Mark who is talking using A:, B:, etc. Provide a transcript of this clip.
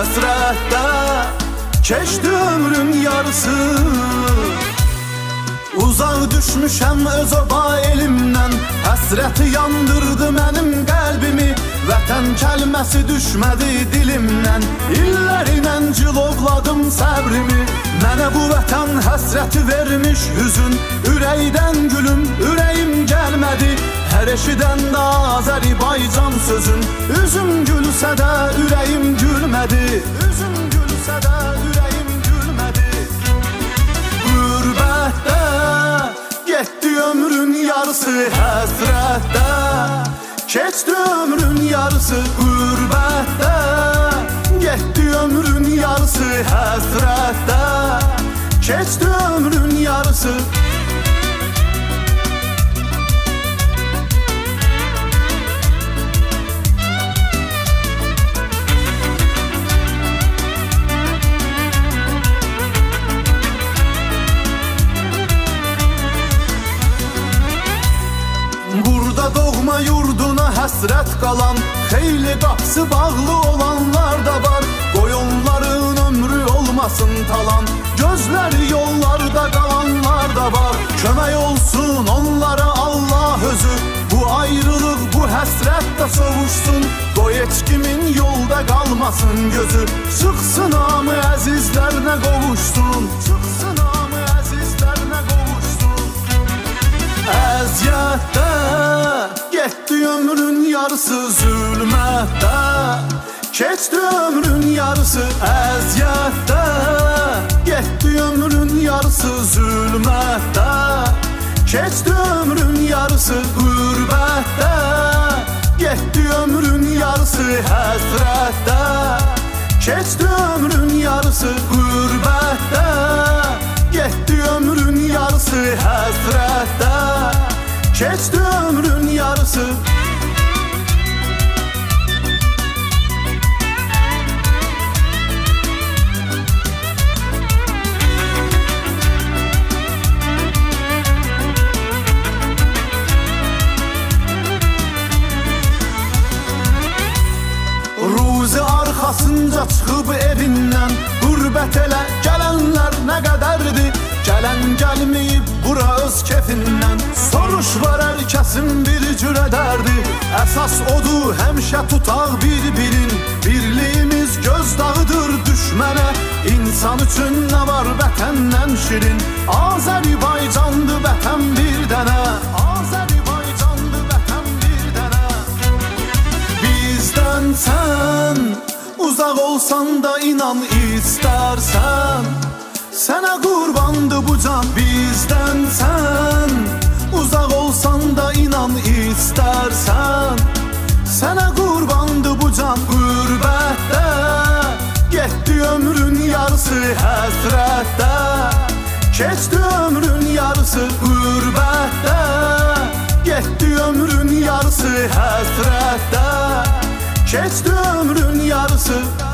A: həsrətdə, keçdi ömrün yarısı. Uzaq düşmüşəm öz oba elimdən, həsrəti yandırdı mənim qəlbimi. Vətən kəlməsi düşmədi dilimdən, illərinə cilovladım səbrimi. Mənə bu vətən həsrəti vermiş hüzün, ürəkdən gülüm, ürəyim gəlmədi. Hər eşidəndə Azərbaycan sözün, üzüm gülsə də ürəyim gülmədi. Üzüm gülsə də ürəyim gülmədi. Qürbətdə getdi ömrün yarısı, həsrətdə keçdi ömrün yarısı. Qürbətdə getdi ömrün yarısı, həsrətdə keçdi ömrün yarısı. Burada doğma yurduna həsrət qalan, xeyli qapısı bağlı olanlar da var. Qoy onların ömrü olmasın talan, gözləri yollarda qalanlar da var. Kömək olsun onlara Allah özü, bu ayrılıq, bu həsrət də sovuşsun. Qoy heç kimin yolda qalmasın gözü, çıxsın hamı əzizlərinə qovuşsun. Çıxsın hamı əzizlərinə qovuşsun. Əziyyətdə getdi ömrün yarısı, zülmətdə keçdi ömrün yarısı. Əziyyətdə getdi ömrün yarısı, zülmətdə keçdi ömrün yarısı. Qürbətdə getdi ömrün yarısı, həsrətdə keçdi ömrün yarısı. Qürbətdə getdi ömrün yarısı, həsrətdə keçdi ömrün yarısı. Ruzi arxasınca çıxıb evindən, qürbət elə gələnlər nə qədərdir. Gələn gəlməyib bura öz kefindən, soruş var hər kəsin bir cürə dərdi. Əsas odur həmişə tutaq bir-birin, birliyimiz göz dağıdır düşmənə. İnsan üçün nə var vətəndən şirin, Azərbaycandır vətən bir dənə. Azərbaycandır vətən bir dənə. Bizdən sən uzaq olsan da inan istərsən, sənə qurbandı bu can. Bizdən sən uzaq olsan da inan istərsən, sənə qurbandı bu can. Qürbətdə getdi ömrün yarısı, həsrətdə keçdi ömrün yarısı. Qürbətdə getdi ömrün yarısı, həsrətdə keçdi ömrün yarısı.